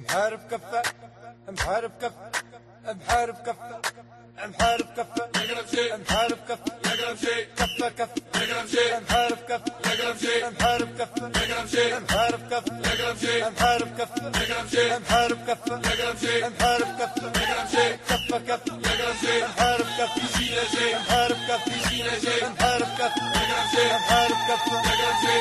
محارب كفة محارب كفة محارب كفة محارب كفة يقرب شيء محارب كفة يقرب شيء كفة كفة يقرب شيء محارب كفة يقرب شيء محارب كفة يقرب شيء محارب كفة يقرب شيء محارب كفة يقرب شيء محارب كفة يقرب شيء محارب كفة يقرب شيء كفة كفة يقرب شيء محارب كفة يشيل شيء محارب كفة يشيل شيء محارب كفة يقرب شيء محارب كفة يقرب شيء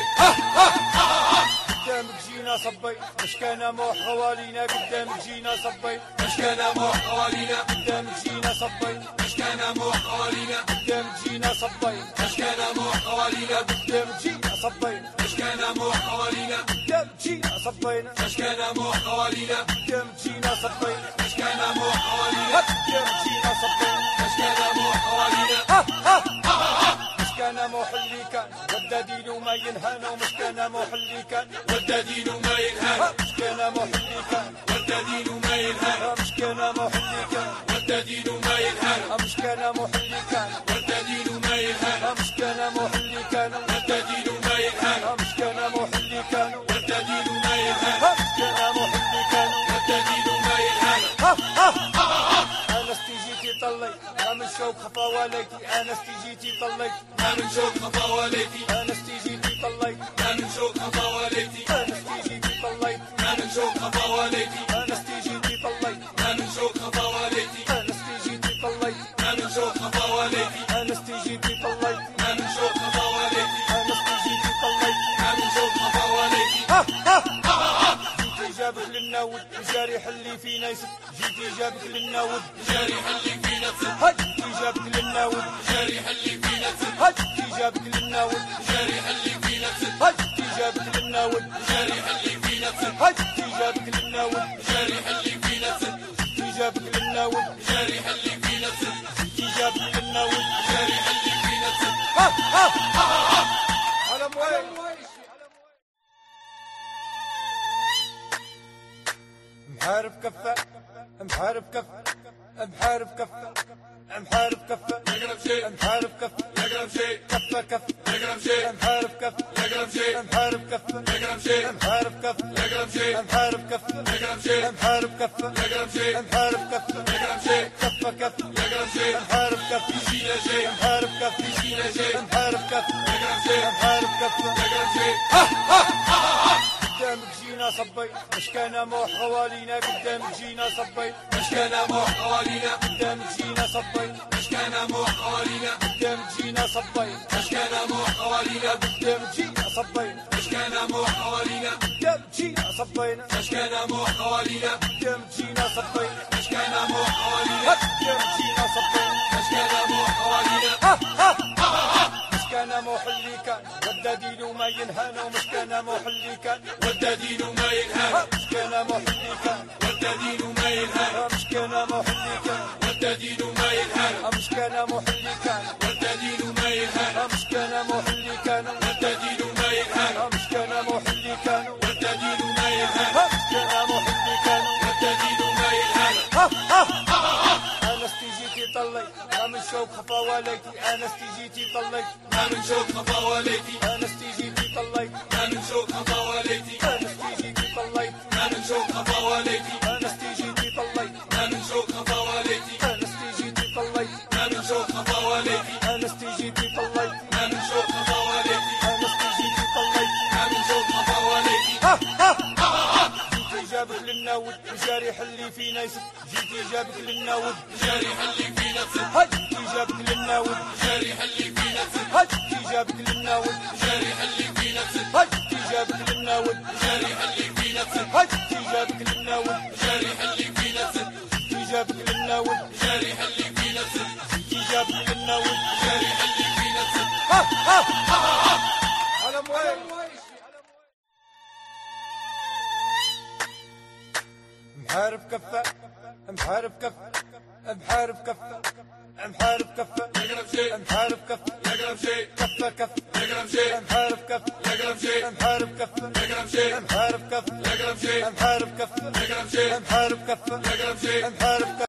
قدامك جينا صبي مش كان موح غوالينا قدامك جينا صبي مش كان موح قوالينا قدامك جينا صبي مش كان موح قوالينا قدامك جينا صبي مش كان موح قوالينا قدامك جينا صبي مش كان موح قوالينا قدامك جينا صبينا مش كان موح قوالينا قدامك جينا صبينا مش كان موح قوالينا قدامك جينا صبينا مش كان موح قوالينا مش كان موح اللي كان ودادين وما ينهانا ومش كان موح اللي كان والدين وما ينهان مش كان موح اللي كان والدين وما ينهان مش كان موح اللي كان والدين وما ينهان مش كان موح اللي كان والدين وما ينهان مش كان موح اللي كان والدين وما ينهان مش كان موح اللي كان والدين وما ينهان مش كان موح اللي كان والدين وما ينهان انا استجيتي طليت ما من شوق خفا وليتي انا استجيتي طليت ما من شوق خفا والدي انا استجيتي طليت ما من شوق خفا والدي انا استجيتي طليت ما من شوق خفا والدي انا استجيتي طليت ما من شوق خفا والدي انا استجيتي طليت ما من شوق خفا والدي انا استجيتي طليت ما من شوق خفا والدي انا استجيتي طليت ما من شوق خفا والدي جيتي جابك للناود وجاري حلي فينا يسد جيتي جابك للناود جاري حلي فينا تسد جيتي جابك للناود جاري حلي فينا تسد جيتي جابك للناود جاري حلي فينا تسد جيتي جابك للناود جاري حلي فينا تسد جيتي جابك للناود جاري حلي فينا تسد جيتي جابك للناود جاري حلي فينا تسد جيتي جابك للناود جاري حلي فينا تسد على مويل محارب كفة محارب كفة محارب كفة محارب كفة يقرب شيء محارب كفة يقرب شيء كفة كفة يقرب شيء محارب كفة يقرب شيء محارب كفة يقرب شيء محارب كفة يقرب شيء محارب كفة يقرب شيء محارب كفة يقرب شيء محارب كفة يقرب شيء كفة كفة يقرب شيء محارب كفة يشيل شيء محارب كفة يشيل شيء محارب كفة يقرب شيء محارب كفة يقرب شيء قدامك جينا صبي مش كان موح غوالينا قدامك جينا صبي مش كان موح قوالينا قدامك جينا صبي مش كان موح قوالينا قدامك جينا صبي مش كان موح قوالينا قدامك جينا صبي مش كان موح قوالينا قدامك جينا صبينا مش كان موح قوالينا قدامك جينا صبي مش كان موح قوالينا قدامك جينا صبينا مش كان موح قوالينا مش كان موح اللي كان ودادين وما ينهانا ومش كان موح اللي كان والدين وما ينهان مش كان موح اللي كان والدين وما ينهان مش كان موح اللي كان والدين وما ينهان مش كان موح اللي كان والدين وما ينهان مش كان موح اللي كان والدين وما ينهان مش كان موح اللي كان والدين وما ينهان مش كان موح اللي كان والدين وما ينهان انا استجيتي طليت ما من شوق خفا وليتي انا استجيتي طليت ما من شوق خفا والدي انا استجيتي طليت ما من شوق خفا والدي انا استجيتي طليت ما من شوق خفا والدي انا استجيتي طليت ما من شوق خفا والدي انا استجيتي طليت ما من شوق خفا والدي انا استجيتي طليت ما من شوق خفا والدي انا استجيتي طليت ما من شوق خفا والدي جيتي جابك للناود وجاري حلي فينا يسد جيتي جابك للناود جاري حلي فينا تسد جيتي جابك للناود جاري حلي فينا تسد جيتي جابك للناود جاري حلي فينا تسد جيتي جابك للناود جاري حلي فينا تسد جيتي جابك للناود جاري حلي فينا تسد جيتي جابك للناود جاري حلي فينا تسد جيتي جابك للناود جاري حلي فينا تسد على مويل محارب كفة محارب كفة محارب كفة محارب كفة يقرب شيء محارب كفة يقرب شيء كفة كفة يقرب شيء محارب كفة يقرب شيء محارب كفة يقرب شيء محارب كفة يقرب شيء محارب كفة يقرب شيء محارب كفة يقرب شيء محارب كفة